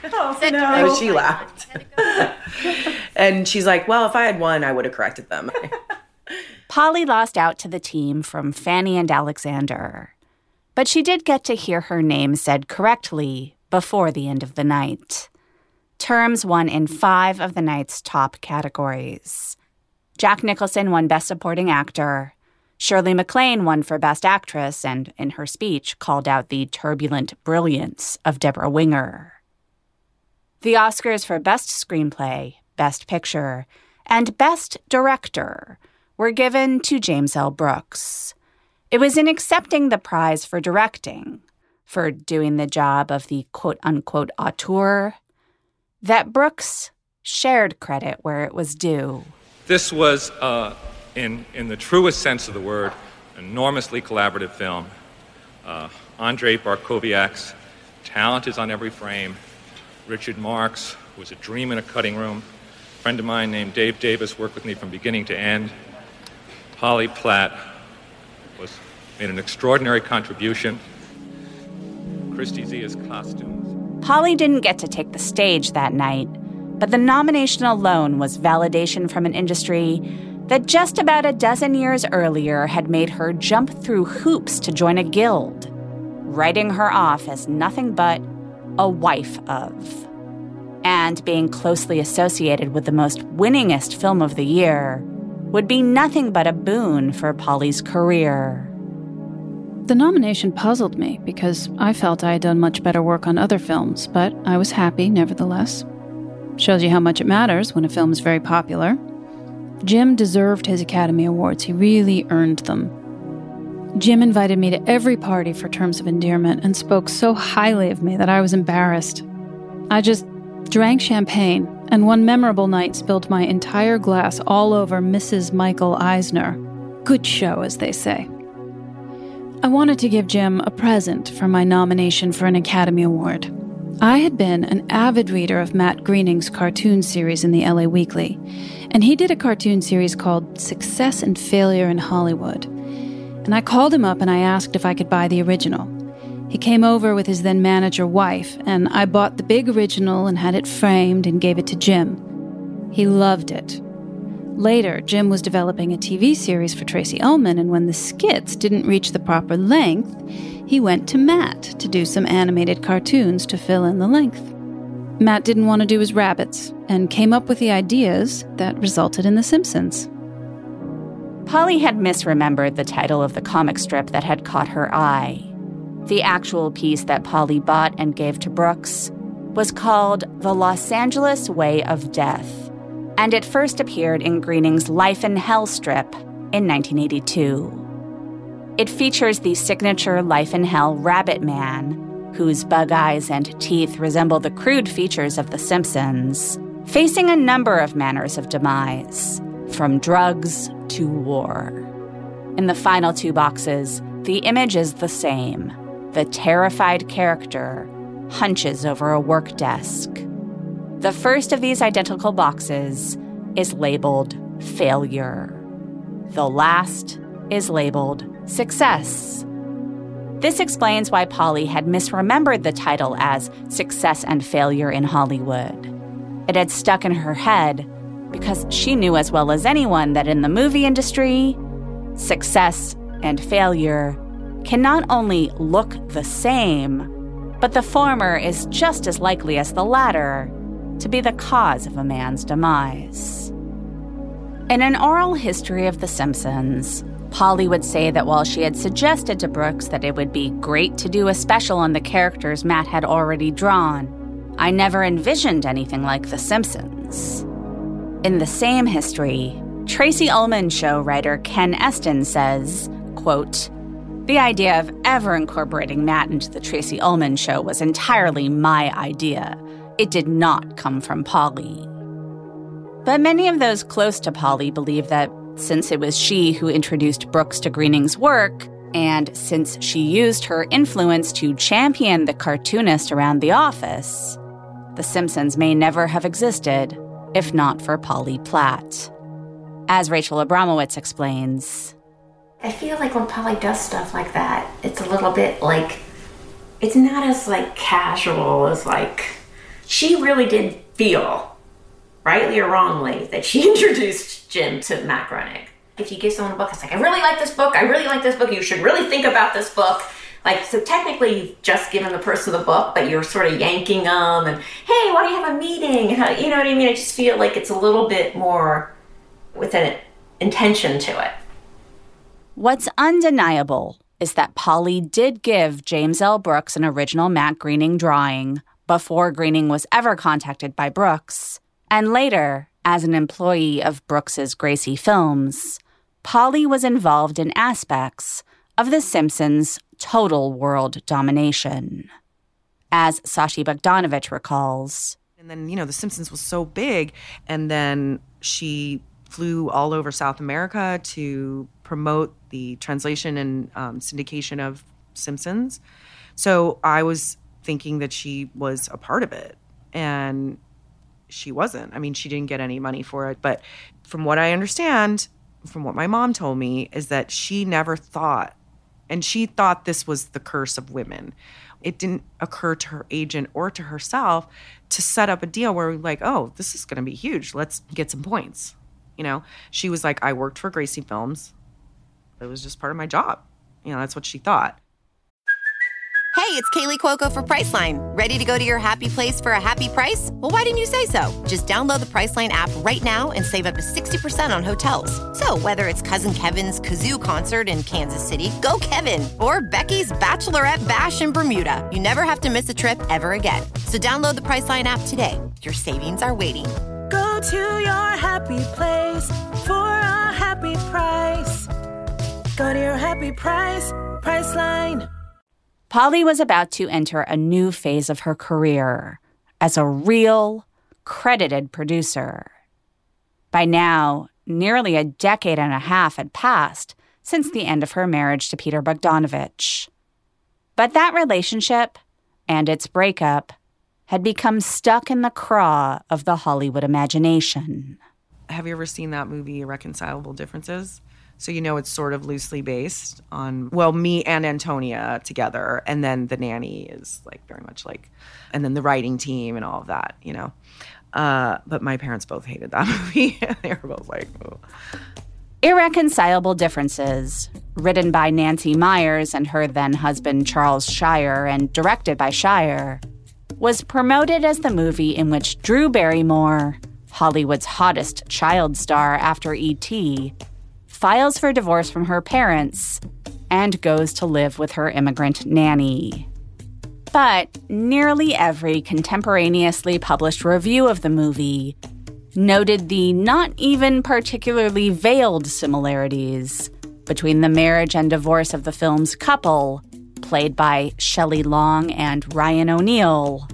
No, she laughed. And she's like, well, if I had won, I would have corrected them. Polly lost out to the team from Fanny and Alexander, but she did get to hear her name said correctly before the end of the night. Terms won in 5 of the night's top categories. Jack Nicholson won Best Supporting Actor. Shirley MacLaine won for Best Actress and, in her speech, called out the turbulent brilliance of Deborah Winger. The Oscars for Best Screenplay, Best Picture, and Best Director were given to James L. Brooks. It was in accepting the prize for directing, for doing the job of the quote-unquote auteur, that Brooks shared credit where it was due. This was, in the truest sense of the word, an enormously collaborative film. Andrei Barkowiak's talent is on every frame. Richard Marx was a dream in a cutting room. A friend of mine named Dave Davis worked with me from beginning to end. Polly Platt made an extraordinary contribution. Christy Zia's costumes. Polly didn't get to take the stage that night, but the nomination alone was validation from an industry that just about a dozen years earlier had made her jump through hoops to join a guild, writing her off as nothing but a wife of. And being closely associated with the most winningest film of the year would be nothing but a boon for Polly's career. The nomination puzzled me because I felt I had done much better work on other films, but I was happy nevertheless. Shows you how much it matters when a film is very popular. Jim deserved his Academy Awards. He really earned them. Jim invited me to every party for Terms of Endearment and spoke so highly of me that I was embarrassed. I just drank champagne, and one memorable night spilled my entire glass all over Mrs. Michael Eisner. Good show, as they say. I wanted to give Jim a present for my nomination for an Academy Award. I had been an avid reader of Matt Groening's cartoon series in the LA Weekly, and he did a cartoon series called Success and Failure in Hollywood. And I called him up and I asked if I could buy the original. He came over with his then manager wife, and I bought the big original and had it framed and gave it to Jim. He loved it. Later, Jim was developing a TV series for Tracey Ullman, and when the skits didn't reach the proper length, he went to Matt to do some animated cartoons to fill in the length. Matt didn't want to do his rabbits, and came up with the ideas that resulted in The Simpsons. Polly had misremembered the title of the comic strip that had caught her eye. The actual piece that Polly bought and gave to Brooks was called The Los Angeles Way of Death, and it first appeared in Groening's Life in Hell strip in 1982. It features the signature Life in Hell Rabbit Man, whose bug eyes and teeth resemble the crude features of The Simpsons, facing a number of manners of demise, from drugs to war. In the final two boxes, the image is the same. The terrified character hunches over a work desk. The first of these identical boxes is labeled Failure. The last is labeled Success. This explains why Polly had misremembered the title as Success and Failure in Hollywood. It had stuck in her head because she knew as well as anyone that in the movie industry, success and failure can not only look the same, but the former is just as likely as the latter to be the cause of a man's demise. In an oral history of The Simpsons, Polly would say that while she had suggested to Brooks that it would be great to do a special on the characters Matt had already drawn, I never envisioned anything like The Simpsons. In the same history, Tracey Ullman show writer Ken Eston says, quote, "The idea of ever incorporating Matt into the Tracey Ullman show was entirely my idea. It did not come from Polly." But many of those close to Polly believe that since it was she who introduced Brooks to Groening's work, and since she used her influence to champion the cartoonist around the office, The Simpsons may never have existed if not for Polly Platt. As Rachel Abramowitz explains, I feel like when Polly does stuff like that, it's a little bit like, it's not as like casual as like, she really did feel, rightly or wrongly, that she introduced Jim to Matt Groening. If you give someone a book, it's like, I really like this book, you should really think about this book. Like, so technically you've just given the person the book, but you're sort of yanking them and, hey, why do you have a meeting? You know what I mean? I just feel like it's a little bit more with an intention to it. What's undeniable is that Polly did give James L. Brooks an original Matt Groening drawing before Groening was ever contacted by Brooks, and later, as an employee of Brooks's Gracie Films, Polly was involved in aspects of The Simpsons' total world domination. As Sashi Bogdanovich recalls, and then, The Simpsons was so big, and then she flew all over South America to promote the translation and syndication of Simpsons. So I was thinking that she was a part of it, and she wasn't. I mean, she didn't get any money for it, but from what I understand, from what my mom told me, is that she never thought, and she thought this was the curse of women. It didn't occur to her agent or to herself to set up a deal where we're like, oh, this is going to be huge. Let's get some points. She was like, I worked for Gracie Films. It was just part of my job. That's what she thought. Hey, Hey, it's Kaylee Cuoco for Priceline. Ready to go to your happy place for a happy price? Well, why didn't you say so? Just download the Priceline app right now and save up to 60% on hotels. So whether it's Cousin Kevin's Kazoo Concert in Kansas City, go Kevin, or Becky's Bachelorette Bash in Bermuda, you never have to miss a trip ever again. So download the Priceline app today. Your savings are waiting. Go to your happy place for a happy price. Go to your happy price, Priceline. Polly was about to enter a new phase of her career as a real, credited producer. By now, nearly a decade and a half had passed since the end of her marriage to Peter Bogdanovich. But that relationship and its breakup had become stuck in the craw of the Hollywood imagination. Have you ever seen that movie, Irreconcilable Differences? So you know it's sort of loosely based on, well, me and Antonia together, and then the nanny is like very much like, and then the writing team and all of that, you know. But my parents both hated that movie. They were both like, oh. Irreconcilable Differences, written by Nancy Meyers and her then-husband Charles Shire and directed by Shire, was promoted as the movie in which Drew Barrymore, Hollywood's hottest child star after E.T., files for divorce from her parents and goes to live with her immigrant nanny. But nearly every contemporaneously published review of the movie noted the not even particularly veiled similarities between the marriage and divorce of the film's couple, played by Shelley Long and Ryan O'Neal,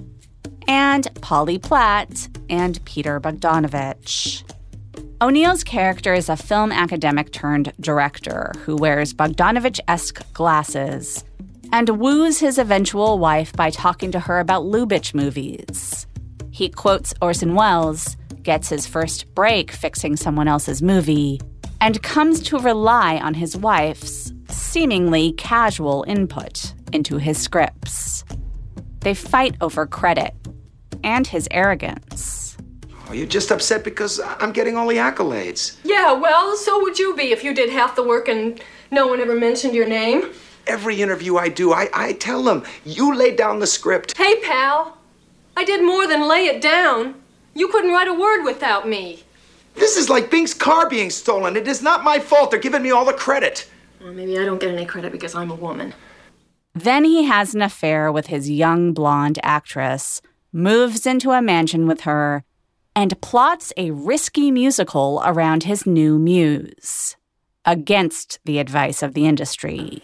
and Polly Platt and Peter Bogdanovich. O'Neal's character is a film academic turned director who wears Bogdanovich-esque glasses and woos his eventual wife by talking to her about Lubitsch movies. He quotes Orson Welles, gets his first break fixing someone else's movie, and comes to rely on his wife's seemingly casual input into his scripts. They fight over credit and his arrogance. Oh, you're just upset because I'm getting all the accolades. Yeah, well, so would you be if you did half the work and no one ever mentioned your name. Every interview I do, I tell them, you laid down the script. Hey, pal, I did more than lay it down. You couldn't write a word without me. This is like Bing's car being stolen. It is not my fault. They're giving me all the credit. Well, maybe I don't get any credit because I'm a woman. Then he has an affair with his young blonde actress, moves into a mansion with her, and plots a risky musical around his new muse, against the advice of the industry.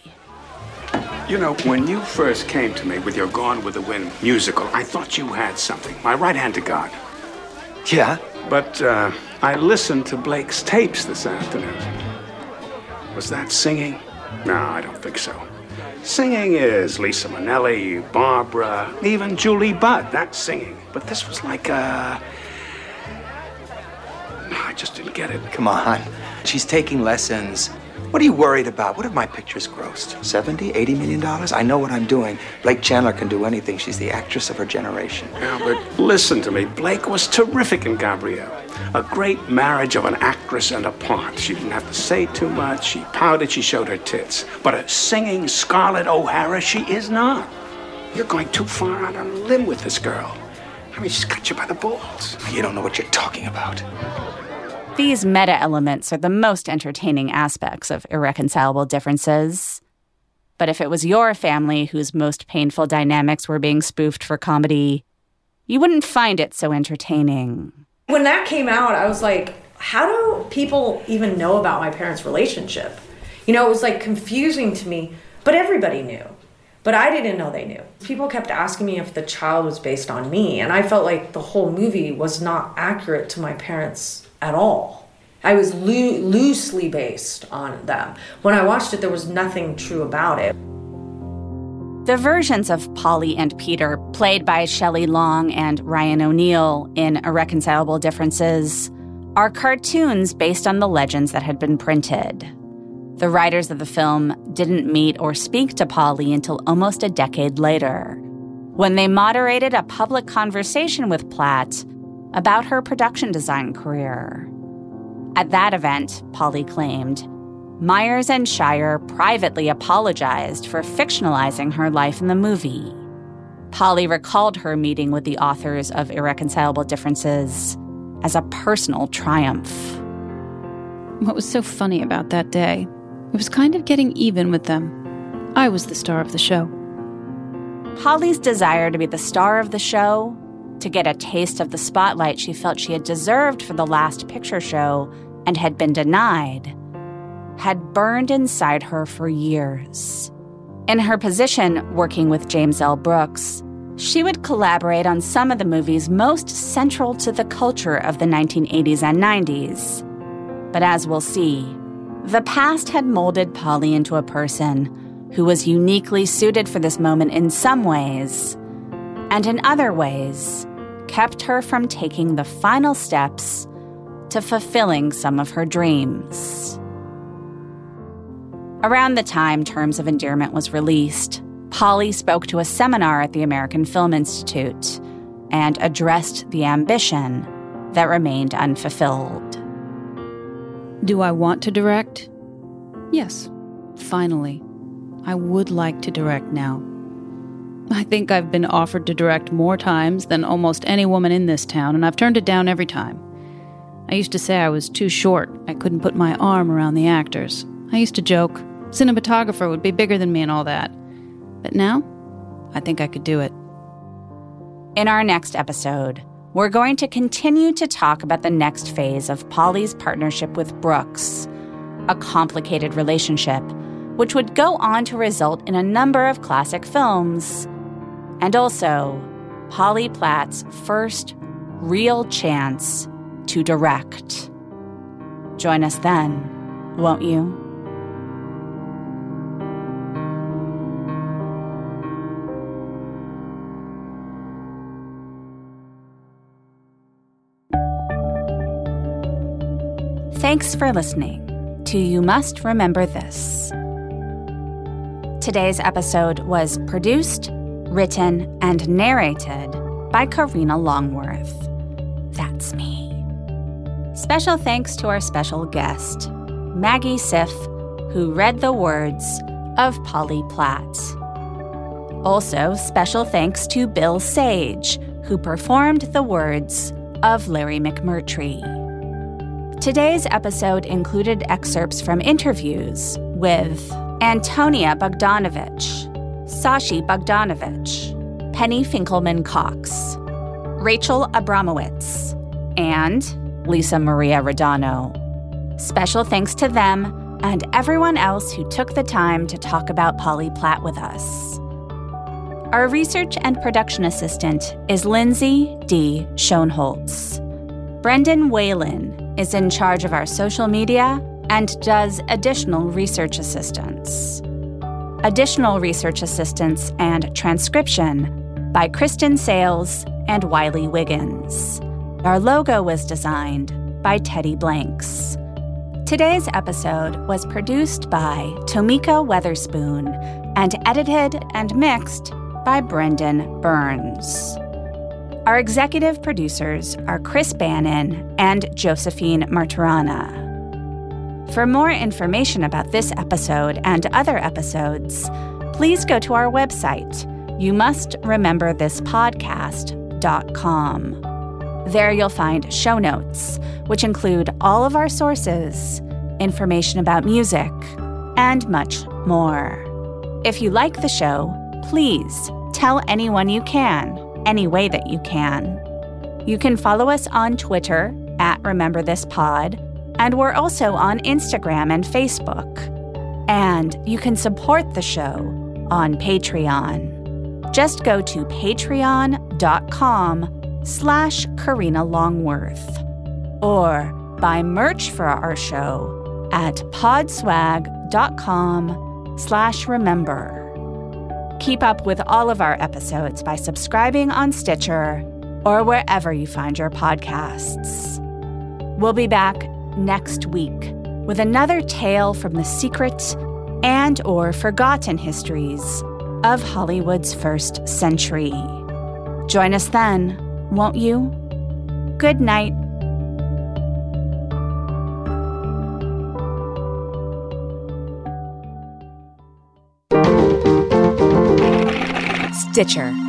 You know, when you first came to me with your Gone with the Wind musical, I thought you had something. My right hand to God. Yeah? But I listened to Blake's tapes this afternoon. Was that singing? No, I don't think so. Singing is Lisa Minnelli, Barbara, even Julie Budd. That's singing. But this was like I just didn't get it. Come on. She's taking lessons. What are you worried about? What have my pictures grossed? 70, 80 million dollars? I know what I'm doing. Blake Chandler can do anything. She's the actress of her generation. Yeah, but listen to me. Blake was terrific in Gabrielle. A great marriage of an actress and a part. She didn't have to say too much. She pouted, she showed her tits. But a singing Scarlett O'Hara, she is not. You're going too far out on a limb with this girl. I mean, she's got you by the balls. You don't know what you're talking about. These meta-elements are the most entertaining aspects of Irreconcilable Differences. But if it was your family whose most painful dynamics were being spoofed for comedy, you wouldn't find it so entertaining. When that came out, I was like, how do people even know about my parents' relationship? You know, it was like confusing to me, but everybody knew. But I didn't know they knew. People kept asking me if the child was based on me, and I felt like the whole movie was not accurate to my parents at all. I was loosely based on them. When I watched it, there was nothing true about it. The versions of Polly and Peter, played by Shelley Long and Ryan O'Neal in Irreconcilable Differences, are cartoons based on the legends that had been printed. The writers of the film didn't meet or speak to Polly until almost a decade later, when they moderated a public conversation with Platt about her production design career. At that event, Polly claimed, Myers and Shire privately apologized for fictionalizing her life in the movie. Polly recalled her meeting with the authors of Irreconcilable Differences as a personal triumph. What was so funny about that day? It was kind of getting even with them. I was the star of the show. Polly's desire to be the star of the show, to get a taste of the spotlight she felt she had deserved for the Last Picture Show and had been denied, had burned inside her for years. In her position working with James L. Brooks, she would collaborate on some of the movies most central to the culture of the 1980s and 90s. But as we'll see, the past had molded Polly into a person who was uniquely suited for this moment in some ways, and in other ways, kept her from taking the final steps to fulfilling some of her dreams. Around the time Terms of Endearment was released, Polly spoke to a seminar at the American Film Institute and addressed the ambition that remained unfulfilled. Do I want to direct? Yes, finally. I would like to direct now. I think I've been offered to direct more times than almost any woman in this town, and I've turned it down every time. I used to say I was too short. I couldn't put my arm around the actors. I used to joke, cinematographer would be bigger than me and all that. But now, I think I could do it. In our next episode, we're going to continue to talk about the next phase of Polly's partnership with Brooks, a complicated relationship which would go on to result in a number of classic films, and also Polly Platt's first real chance to direct. Join us then, won't you? Thanks for listening to You Must Remember This. Today's episode was produced, written, and narrated by Karina Longworth. That's me. Special thanks to our special guest, Maggie Siff, who read the words of Polly Platt. Also, special thanks to Bill Sage, who performed the words of Larry McMurtry. Today's episode included excerpts from interviews with Antonia Bogdanovich, Sashi Bogdanovich, Penny Finkelman-Cox, Rachel Abramowitz, and Lisa Maria Rodano. Special thanks to them and everyone else who took the time to talk about Polly Platt with us. Our research and production assistant is Lindsay D. Schoenholtz. Brendan Whalen is in charge of our social media and does additional research assistance. Additional research assistance and transcription by Kristen Sales and Wiley Wiggins. Our logo was designed by Teddy Blanks. Today's episode was produced by Tomika Weatherspoon and edited and mixed by Brendan Burns. Our executive producers are Chris Bannon and Josephine Martirana. For more information about this episode and other episodes, please go to our website, youmustrememberthispodcast.com. There you'll find show notes, which include all of our sources, information about music, and much more. If you like the show, please tell anyone you can, any way that you can. You can follow us on Twitter @RememberThisPod, and we're also on Instagram and Facebook. And you can support the show on Patreon. Just go to patreon.com/Karina Longworth or buy merch for our show at podswag.com/remember. Keep up with all of our episodes by subscribing on Stitcher or wherever you find your podcasts. We'll be back next week with another tale from the secret and or forgotten histories of Hollywood's first century. Join us then, won't you? Good night. Stitcher.